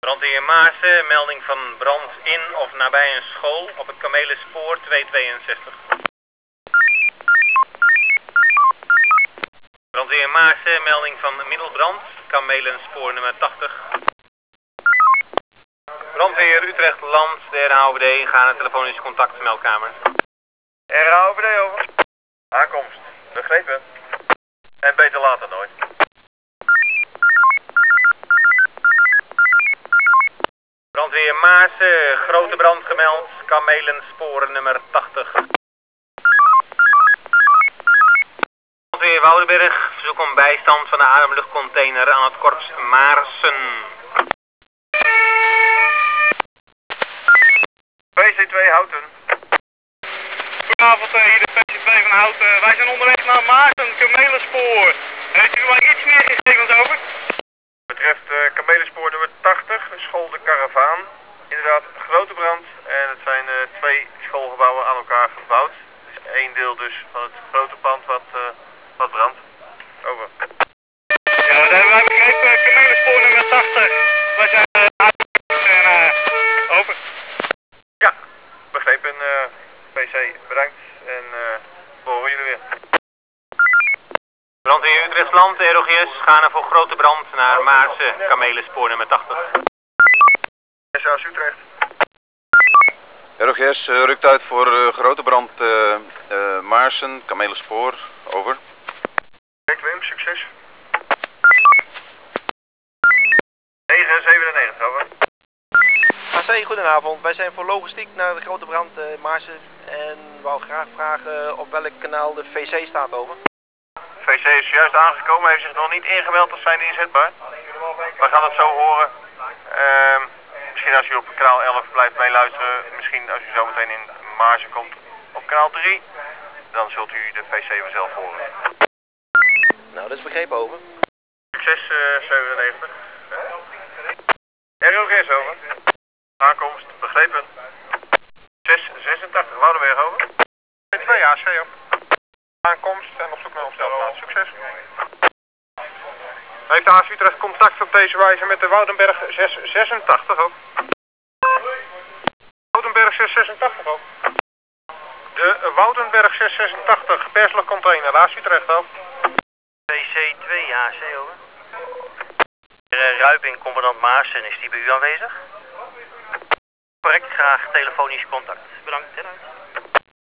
Brandweer Maarsen, melding van brand in of nabij een school op het Kamelenspoor 262. Brandweer Maarsen, melding van middelbrand, Kamelenspoor nummer 80. Brandweer Utrecht Land, de RAOBD, gaan naar telefonisch contact meldkamer. RAOBD over. Aankomst, begrepen. En beter later nooit. Brandweer Maarsen, grote brand gemeld, Kamelenspoor nummer 80. Brandweer Woudenberg, verzoek om bijstand van de ademluchtcontainer aan het korps Maarsen. PC2 Houten. Goedenavond, hier de PC2 van Houten. Wij zijn onderweg naar Maarten, Kamelenspoor. Heeft u mij iets meer gegevens over? Betreft Kamelenspoor nummer 80, school de Karavaan. Inderdaad, grote brand en het zijn twee schoolgebouwen aan elkaar gebouwd. Het is één deel dus van het grote pand wat brandt. Over. Ja, dat hebben wij begrepen. Kamelenspoor nummer 80. Wij zijn over. Ja, begrepen. PC, bedankt en we horen jullie weer. Brandweer Utrecht Land, de ROGS, gaan er voor grote brand naar Maarsen, Kamelenspoor nummer 80. SAS Utrecht. ROGS rukt uit voor grote brand Maarsen, Kamelenspoor, over. Wim, succes. 997, over. AC, goedenavond. Wij zijn voor logistiek naar de grote brand Maarsen en wou graag vragen op welk kanaal de VC staat over. VC is juist aangekomen, heeft zich nog niet ingemeld als zijnde inzetbaar. We gaan het zo horen. Misschien als u op kanaal 11 blijft meeluisteren, misschien als u zometeen in Maarsen komt op kanaal 3, dan zult u de VC vanzelf horen. Nou, dat is begrepen, over. Succes 97. ROGS over. Aankomst, begrepen. 686, Woudenberg over. 2 AC op. Aankomst en op zoek naar opstelplaats. Succes. Heeft de AS Utrecht contact op deze wijze met de Woudenberg 686 ook? Woudenberg 686 ook. De Woudenberg 686 persluchtcontainer, AS Utrecht ook. PC2 AC over. Ruiping, commandant Maarsen, is die bij u aanwezig? Correct, graag telefonisch contact. Bedankt,